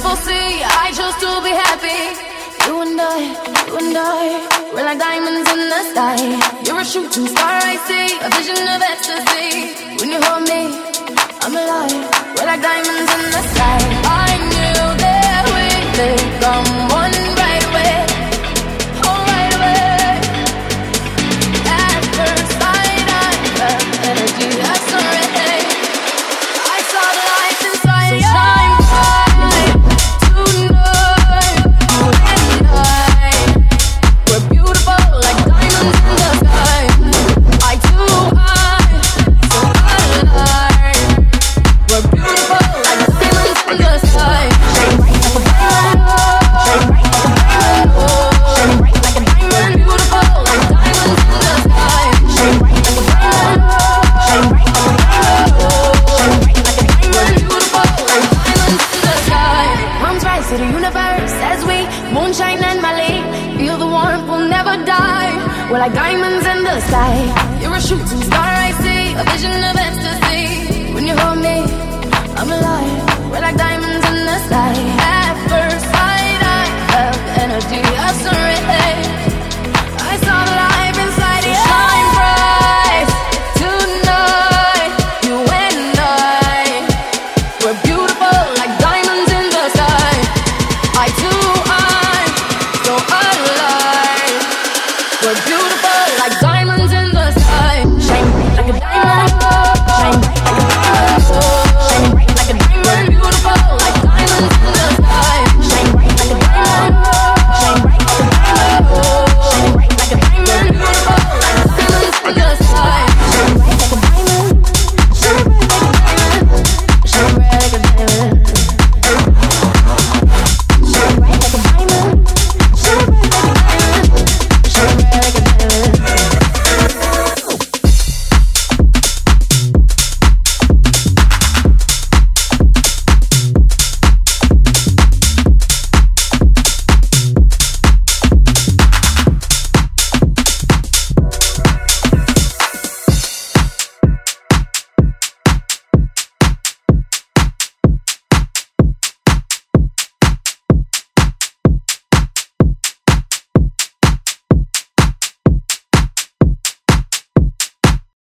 beautiful sea. I chose to be happy. You and I, we're like diamonds in the sky. You're a shooting star, I see, a vision of ecstasy. When you hold me, I'm alive. We're like diamonds in the sky. I knew that we'd become one right away. Oh, right away. At first sight, I felt energy that's already. I saw the light inside you. Shine bright tonight. You and I, we're beautiful like diamonds in the sky. Eye to eye, so alive. We're beautiful like diamonds in the sky. Shine bright like a diamond. Shine bright like a diamond. Shine bright like a diamond. Beautiful like diamonds in the sky. Shine bright like a diamond. Shine bright like a diamond. Shine bright like a diamond. Beautiful like diamonds in the sky. Palms rise to the universe as we moonshine and Mali. Feel the warmth, we'll never die. We're like diamonds in the sky. You're a shooting star, I see, a vision of